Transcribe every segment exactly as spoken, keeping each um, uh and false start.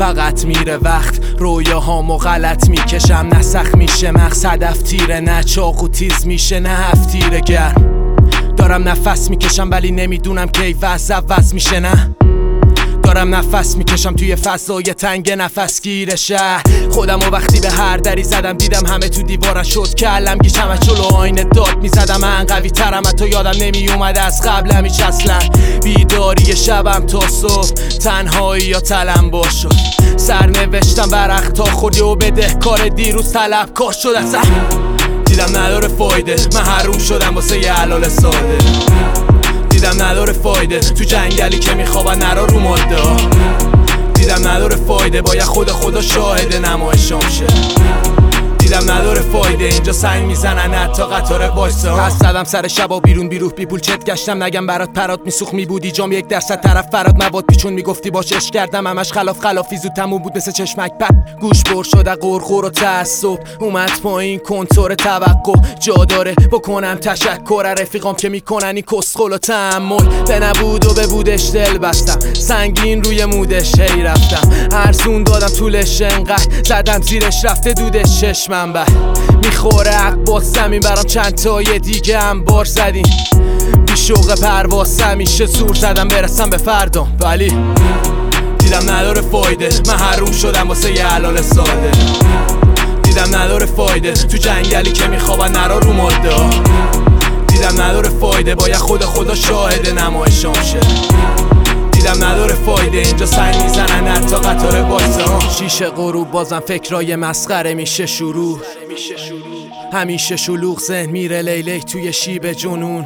فقط میره وقت، رویاهامو غلط میکشم، نه سخت میشه مغز، هدف تیره نه چاقو تیز میشه، نه هفتیره گرم. دارم نفس میکشم ولی نمیدونم کی وضع عوض میشه، نه دارم نفس میکشم توی فضای تنگ نفس گیر شهر. خودم و وقتی به هر دری زدم دیدم همه تو دیوارن شد کلم، گیشم از جلو آینه داد میزدم من قوی ترم، حتی یادم نمی اومد از قبلم هیچ اصلا. بیداری شبم تا صبح، تنهایی یا تلمبار شد، سرنوشتم برق تا خوردی و بده کار دیروز طلب کار شد. اصلا دیدم نداره فایده، من حروم شدم واسه یه حلال ساده. دیدم نداره فایده تو جنگلی که میخوابن نرا رو ماده. دیدم نداره فایده باید خود خدا شاهده نمایشام شه. دیدم نداره فایده اینجا سنگ میزنن حتی قطار وایسا. پس زدم سر شبا بیرون بیروح بی پول چت گشتم، نگم برات پرات میسوخ میبودی جام یک درصد طرف فراد مواد پیچون میگفتی باش عشق کردم، همش خلاف خلافی زود تموم بود مثل چشمک پد. گوش بر شده قرقر و تعصب اومد پایین کنتور توقع، جا داره بکنم تشکر رفیقام که میکنن این کسخل و تحمل. به نبود و به بودش دل بستم، سنگین روی مودش هی رفتم، ارزون دادم طولش انقدر زدم زیرش رفته دودش چشم منبع. میخوره عقبات زمین برام چند تای دیگه هم بار زدیم، بی شوق پرواز همیشه زور زدم برسم به فردام، ولی دیدم نداره فایده، من حروم شدم واسه یه حلال ساده. دیدم نداره فایده تو جنگلی که میخوابن نرا رو ماده. دیدم نداره فایده باید خود خدا شاهده نمایشام شه. دیدم نداره فایده اینجا سنگ میزنن حتی قطار وایسا. شیشه غروب بازم فکرای مسخره میشه شروع، همیشه شلوغ ذهن میره لیلی توی شیب جنون،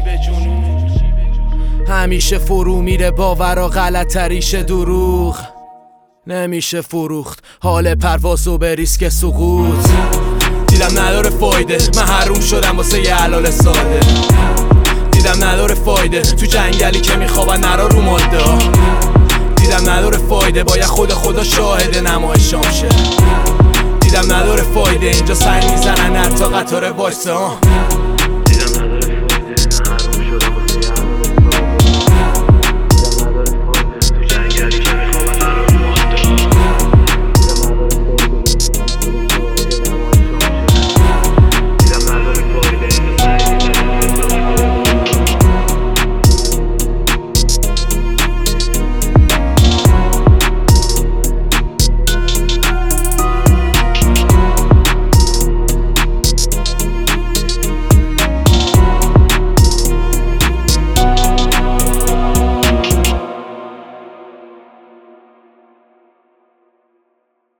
همیشه فرو میره باور و غلطریش دروغ، نمیشه فروخت حال پرواز و به ریسک سقوط. دیدم نداره فایده، من حروم شدم واسه یه حلال ساده. دیدم نداره فایده تو جنگلی که میخوابن نرا رو ماده. دیدم نداره فایده باید خود خدا شاهده نمایشام شه. دیدم نداره فایده اینجا سنگ میزنن حتی قطار وایسا.